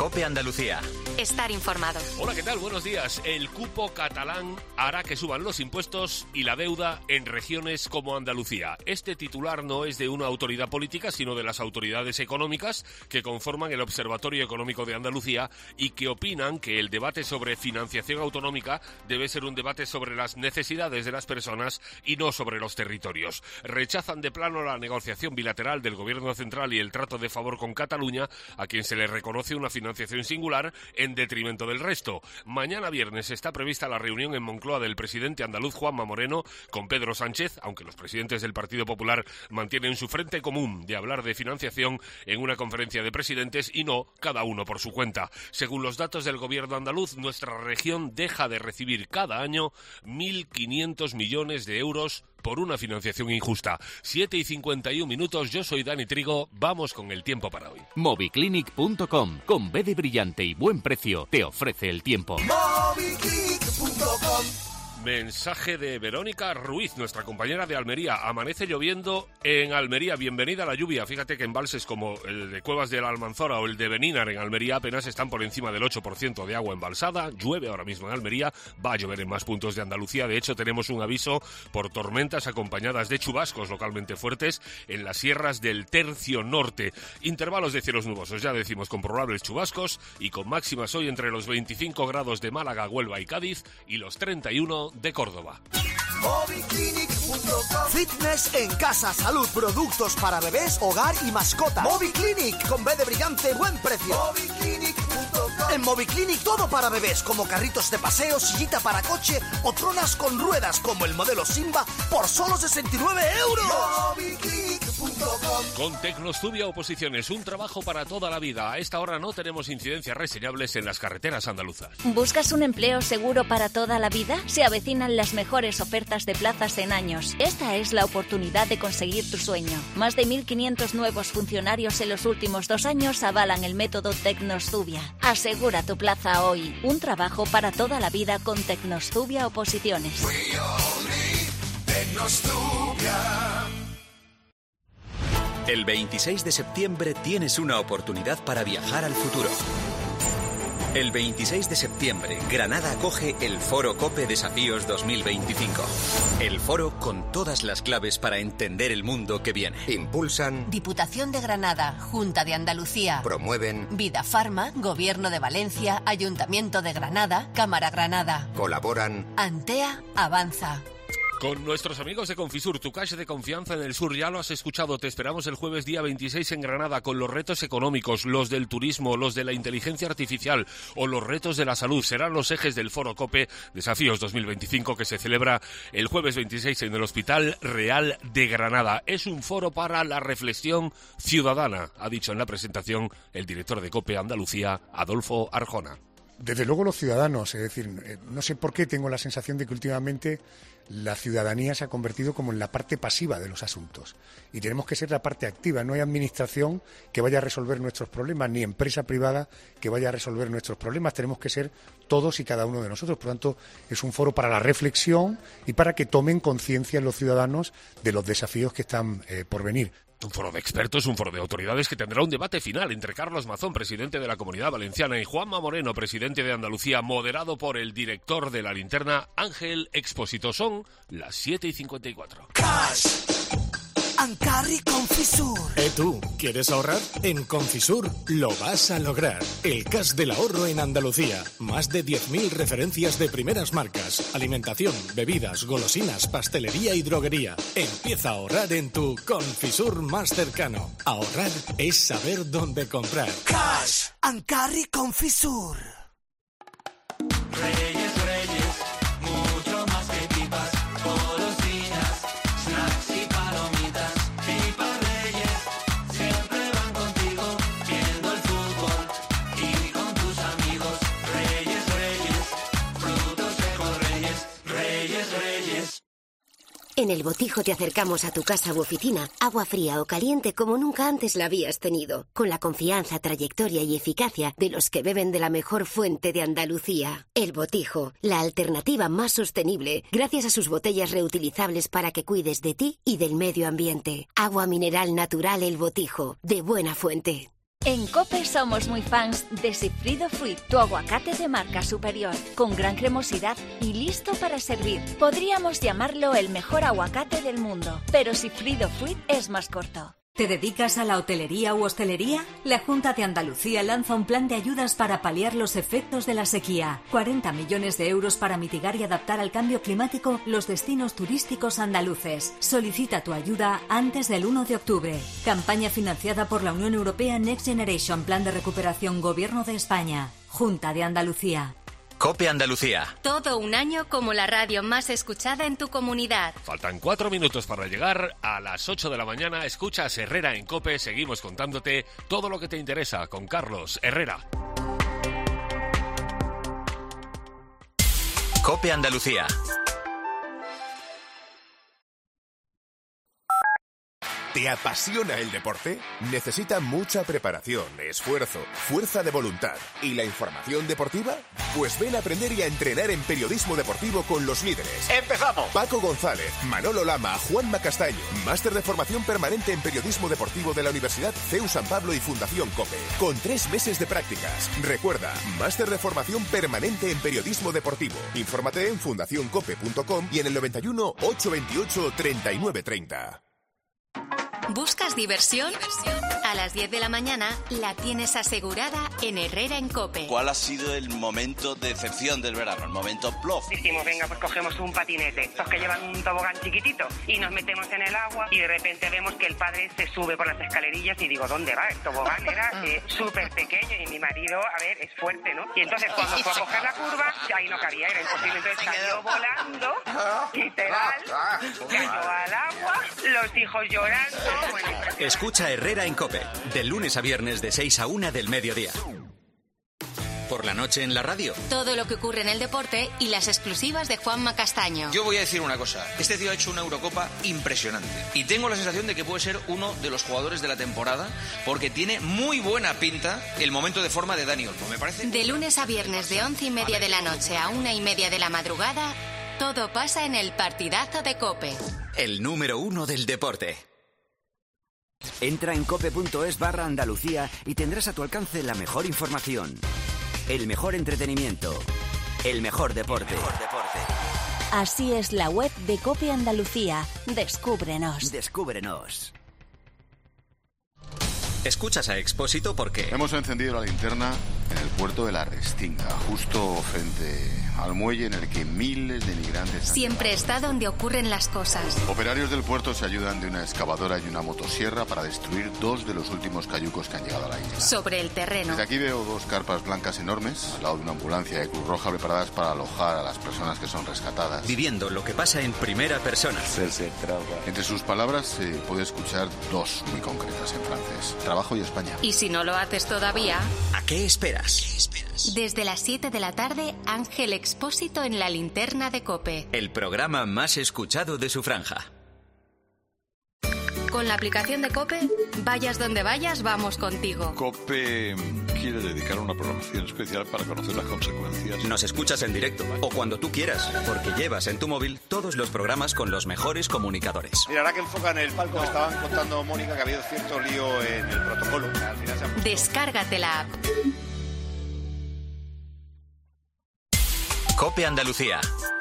COPE Andalucía. Estar informado. Hola, ¿qué tal? Buenos días. El cupo catalán hará que suban los impuestos y la deuda en regiones como Andalucía. Este titular no es de una autoridad política, sino de las autoridades económicas que conforman el Observatorio Económico de Andalucía y que opinan que el debate sobre financiación autonómica debe ser un debate sobre las necesidades de las personas y no sobre los territorios. Rechazan de plano la negociación bilateral del Gobierno central y el trato de favor con Cataluña, a quien se le reconoce una financiación singular en detrimento del resto. Mañana viernes está prevista la reunión en Moncloa del presidente andaluz Juanma Moreno con Pedro Sánchez, aunque los presidentes del Partido Popular mantienen su frente común de hablar de financiación en una conferencia de presidentes y no cada uno por su cuenta. Según los datos del Gobierno andaluz, nuestra región deja de recibir cada año 1.500 millones de euros por una financiación injusta. 7:51, yo soy Dani Trigo, vamos con el tiempo para hoy. Moviclinic.com, con B de brillante y buen precio, te ofrece el tiempo. Moviclinic.com. Mensaje de Verónica Ruiz, nuestra compañera de Almería. Amanece lloviendo en Almería. Bienvenida a la lluvia. Fíjate que embalses como el de Cuevas de la Almanzora o el de Benínar en Almería apenas están por encima del 8% de agua embalsada. Llueve ahora mismo en Almería. Va a llover en más puntos de Andalucía. De hecho, tenemos un aviso por tormentas acompañadas de chubascos localmente fuertes en las sierras del tercio norte. Intervalos de cielos nubosos, ya decimos, con probables chubascos y con máximas hoy entre los 25 grados de Málaga, Huelva y Cádiz y los 31 de Córdoba. Moviclinic.com. Fitness en casa, salud, productos para bebés, hogar y mascota. Moviclinic, con B de brillante, buen precio. Moviclinic.com. En Moviclinic todo para bebés, como carritos de paseo, sillita para coche o tronas con ruedas, como el modelo Simba, por solo 69 euros. Moviclinic.com. Con Tecnostudia Oposiciones, un trabajo para toda la vida. A esta hora no tenemos incidencias reseñables en las carreteras andaluzas. ¿Buscas un empleo seguro para toda la vida? Se avecinan las mejores ofertas de plazas en años. Esta es la oportunidad de conseguir tu sueño. Más de 1.500 nuevos funcionarios en los últimos 2 años avalan el método Tecnostudia. Asegura tu plaza hoy. Un trabajo para toda la vida con Tecnostudia Oposiciones. El 26 de septiembre tienes una oportunidad para viajar al futuro. El 26 de septiembre, Granada acoge el Foro COPE Desafíos 2025. El foro con todas las claves para entender el mundo que viene. Impulsan, Diputación de Granada, Junta de Andalucía, promueven, Vida Farma, Gobierno de Valencia, Ayuntamiento de Granada, Cámara Granada. colaboran. Antea avanza. Con nuestros amigos de Confisur, tu cash de confianza en el sur, ya lo has escuchado, te esperamos el jueves día 26 en Granada con los retos económicos, los del turismo, los de la inteligencia artificial o los retos de la salud. Serán los ejes del Foro COPE Desafíos 2025 que se celebra el jueves 26 en el Hospital Real de Granada. Es un foro para la reflexión ciudadana, ha dicho en la presentación el director de COPE Andalucía, Adolfo Arjona. Desde luego los ciudadanos, es decir, no sé por qué tengo la sensación de que últimamente la ciudadanía se ha convertido como en la parte pasiva de los asuntos y tenemos que ser la parte activa. No hay administración que vaya a resolver nuestros problemas, ni empresa privada que vaya a resolver nuestros problemas. Tenemos que ser todos y cada uno de nosotros. Por lo tanto, es un foro para la reflexión y para que tomen conciencia los ciudadanos de los desafíos que están por venir. Un foro de expertos, un foro de autoridades que tendrá un debate final entre Carlos Mazón, presidente de la Comunidad Valenciana, y Juanma Moreno, presidente de Andalucía, moderado por el director de La Linterna, Ángel Expósito. Son las 7:54. Cash and Carry Confisur. ¿Tú quieres ahorrar? En Confisur lo vas a lograr. El cash del ahorro en Andalucía. Más de 10.000 referencias de primeras marcas. Alimentación, bebidas, golosinas, pastelería y droguería. Empieza a ahorrar en tu Confisur más cercano. Ahorrar es saber dónde comprar. Cash and Carry Confisur. Reyes, Reyes, mucho más que pipas, golosinas, snacks y palomitas. Pipas Reyes, siempre van contigo, viendo el fútbol y con tus amigos. Reyes, Reyes, frutos secos Reyes, Reyes, Reyes. En El Botijo te acercamos a tu casa u oficina, agua fría o caliente como nunca antes la habías tenido, con la confianza, trayectoria y eficacia de los que beben de la mejor fuente de Andalucía. El Botijo, la alternativa más sostenible, gracias a sus botellas reutilizables para que cuides de ti y del medio ambiente. Agua mineral natural El Botijo, de buena fuente. En COPE somos muy fans de Sifrido Fruit, tu aguacate de marca superior, con gran cremosidad y listo para servir. Podríamos llamarlo el mejor aguacate del mundo, pero Sifrido Fruit es más corto. ¿Te dedicas a la hotelería u hostelería? La Junta de Andalucía lanza un plan de ayudas para paliar los efectos de la sequía. 40 millones de euros para mitigar y adaptar al cambio climático los destinos turísticos andaluces. Solicita tu ayuda antes del 1 de octubre. Campaña financiada por la Unión Europea Next Generation, Plan de Recuperación Gobierno de España. Junta de Andalucía. COPE Andalucía. Todo un año como la radio más escuchada en tu comunidad. Faltan 4 minutos para llegar a las 8 de la mañana. Escuchas Herrera en COPE. Seguimos contándote todo lo que te interesa con Carlos Herrera. COPE Andalucía. ¿Te apasiona el deporte? Necesita mucha preparación, esfuerzo, fuerza de voluntad y la información deportiva. Pues ven a aprender y a entrenar en periodismo deportivo con los líderes. ¡Empezamos! Paco González, Manolo Lama, Juanma Castaño. Máster de formación permanente en periodismo deportivo de la Universidad CEU San Pablo y Fundación COPE. Con 3 meses de prácticas. Recuerda, máster de formación permanente en periodismo deportivo. Infórmate en fundacioncope.com y en el 91 828 3930. ¿Buscas diversión? A las 10 de la mañana la tienes asegurada en Herrera en COPE. ¿Cuál ha sido el momento de excepción del verano? El momento plof. Dijimos, venga, pues cogemos un patinete, estos que llevan un tobogán chiquitito, y nos metemos en el agua y de repente vemos que el padre se sube por las escalerillas y digo, ¿dónde va? El tobogán era súper pequeño y mi marido, a ver, es fuerte, ¿no? Y entonces cuando fue a coger la curva, ahí no cabía, era imposible. Entonces salió volando, literal, cayó al agua, los hijos llorando. Bueno, escucha Herrera en COPE, de lunes a viernes de 6 a 1 del mediodía. Por la noche en la radio. Todo lo que ocurre en el deporte y las exclusivas de Juanma Castaño. Yo voy a decir una cosa. Este tío ha hecho una Eurocopa impresionante. Y tengo la sensación de que puede ser uno de los jugadores de la temporada porque tiene muy buena pinta el momento de forma de Dani Olmo, me parece. De lunes a viernes de 11:30 de la noche a 1:30 de la madrugada, todo pasa en el partidazo de COPE. El número 1 del deporte. Entra en cope.es/Andalucía y tendrás a tu alcance la mejor información, el mejor entretenimiento, el mejor deporte. Así es la web de COPE Andalucía. Descúbrenos. Descúbrenos. Escuchas a Expósito porque... Hemos encendido la linterna en el puerto de la Restinga, justo frente al muelle en el que miles de migrantes... Siempre está donde ocurren las cosas. Operarios del puerto se ayudan de una excavadora y una motosierra para destruir 2 de los últimos cayucos que han llegado a la isla. Sobre el terreno. Desde aquí veo 2 carpas blancas enormes, al lado de una ambulancia de Cruz Roja preparadas para alojar a las personas que son rescatadas. Viviendo lo que pasa en primera persona. Entre sus palabras se puede escuchar 2 muy concretas en francés. Trabajo y España. Y si no lo haces todavía... ¿A qué esperas? Desde las 7 de la tarde, Ángel Expósito en la linterna de COPE. El programa más escuchado de su franja. Con la aplicación de COPE, vayas donde vayas, vamos contigo. COPE quiere dedicar una programación especial para conocer las consecuencias. Nos escuchas en directo o cuando tú quieras, porque llevas en tu móvil todos los programas con los mejores comunicadores. Mira, ahora que enfocan el palco, me estaban contando, Mónica, que ha habido cierto lío en el protocolo. Al final se ha... Descárgate la app. COPE Andalucía.